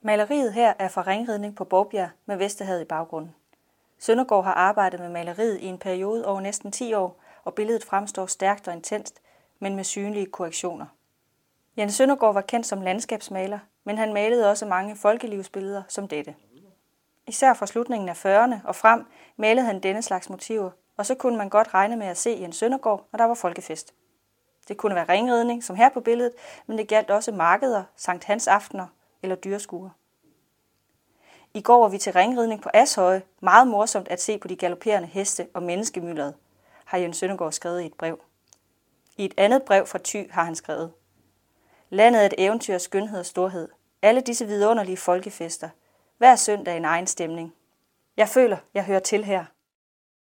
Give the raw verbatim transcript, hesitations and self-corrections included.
Maleriet her er fra ringridning på Bovbjerg med Vesterhavet i baggrunden. Søndergaard har arbejdet med maleriet i en periode over næsten ti år, og billedet fremstår stærkt og intenst, men med synlige korrektioner. Jens Søndergaard var kendt som landskabsmaler, men han malede også mange folkelivsbilleder som dette. Især fra slutningen af fyrrerne og frem malede han denne slags motiver, og så kunne man godt regne med at se Jens Søndergaard, når der var folkefest. Det kunne være ringridning, som her på billedet, men det galt også markeder, Sankt Hans aftener eller dyrskuer. I går var vi til ringridning på Ashøje, meget morsomt at se på de galopperende heste og menneskemyldret, har Jens Søndergaard skrevet i et brev. I et andet brev fra Thy har han skrevet: Landet er et eventyr af skønhed og storhed. Alle disse vidunderlige folkefester. Hver søndag en egen stemning. Jeg føler, jeg hører til her.